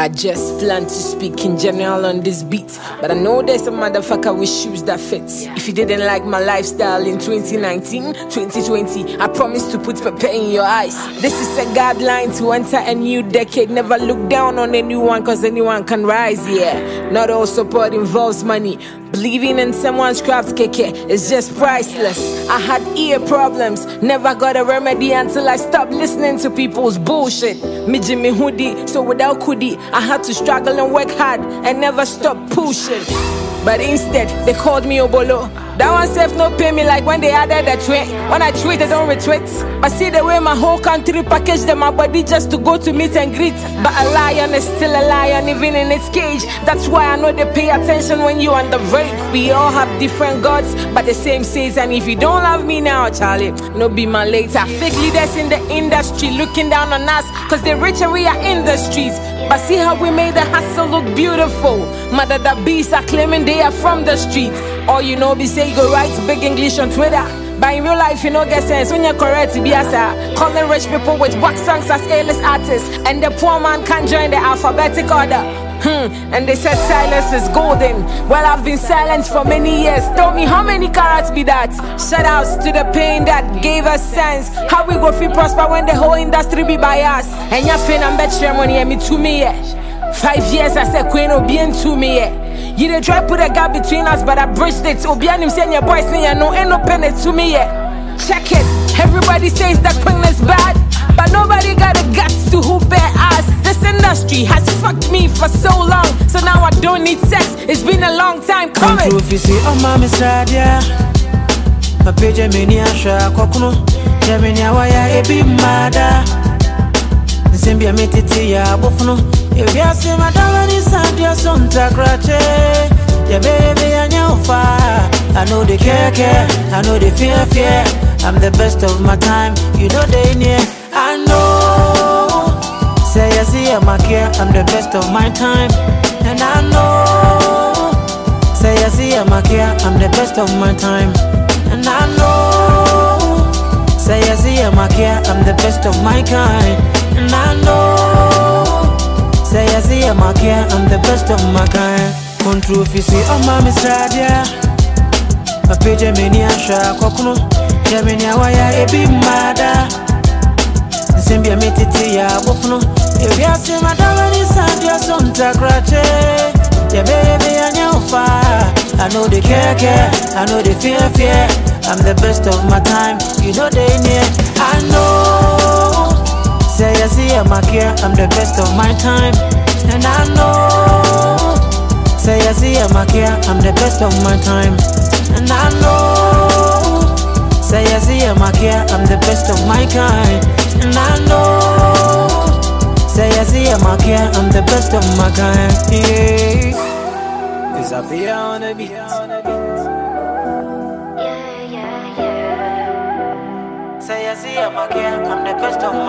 I just plan to speak in general on this beat, but I know there's a motherfucker with shoes that fits. If you didn't like my lifestyle in 2019, 2020, I promise to put pepper in your eyes. This is a guideline to enter a new decade. Never look down on anyone, cause anyone can rise, yeah. Not all support involves money. Believing in someone's craft keke is just priceless. I had ear problems, never got a remedy until I stopped listening to people's bullshit. Me Jimmy hoodie, so without Kudi, I had to struggle and work hard and never stop pushing. But instead, they called me Obolo. That one self no pay me like when they added a tweet. When I tweet, they don't retweet. But see the way my whole country packaged them, my body just to go to meet and greet. But a lion is still a lion, even in its cage. That's why I know they pay attention when you on the raid. We all have different gods, but the same says. And if you don't love me now, Charlie, no be my later. Fake leaders in the industry looking down on us, cause they're rich and we are in the streets. But see how we made the hustle look beautiful. Mother the beasts are claiming they are from the streets. All you know be say you go write big English on Twitter, but in real life you no get sense when you're correct to be as calling rich people with wax songs as A-list artists, and the poor man can't join the alphabetic order. And they said silence is golden. Well, I've been silent for many years. Tell me how many carats be that? Shout outs to the pain that gave us sense. How we go feel prosper when the whole industry be by us? And you're feeling I'm better money and me to me, yeah. 5 years I said queen obi to me, yeah. You did try put a gap between us, but I bridged it. Obian him saying your boys say no ain't no penny to me, yeah. Check it. Everybody says that queen is bad, but nobody got the guts to who bear us. This industry has fucked me for so long, so now I don't need sex. It's been a long time coming. If you see oh mama sadia, my page many asha kokuno, jamenia waya ebi mada. Nsimbia metiti ya bofuno. If you see my darling is sandia sonta krache, ya baby anyofa. I know they care, I know they fear. I'm the best of my time, you know they near. I know. Say I see my care, I'm the best of my time. And I know. Say I see my care, I'm the best of my time. And I know. Say I see my care, I'm the best of my kind. And I know. Say I see my care, I'm the best of my kind. Control if you see oh mama sadia, my page many asha kokuno, jamenia waya ebi mada. Nsimbia metiti ya bofuno. If you see my darling is sandia sonta krache, ya baby anyofa. I know they care, I know they fear. I'm the best of my time, you know they near. I know. Say I see my care, I'm the best of my time. And I know. Say I see my care, I'm the best of my time. And I know. Say I see my care, I'm the best of my kind. And I know. Say I see my care, I'm the best of my kind. Yeah. Is up here on the beat. Say I see my care, I'm the best of my kind.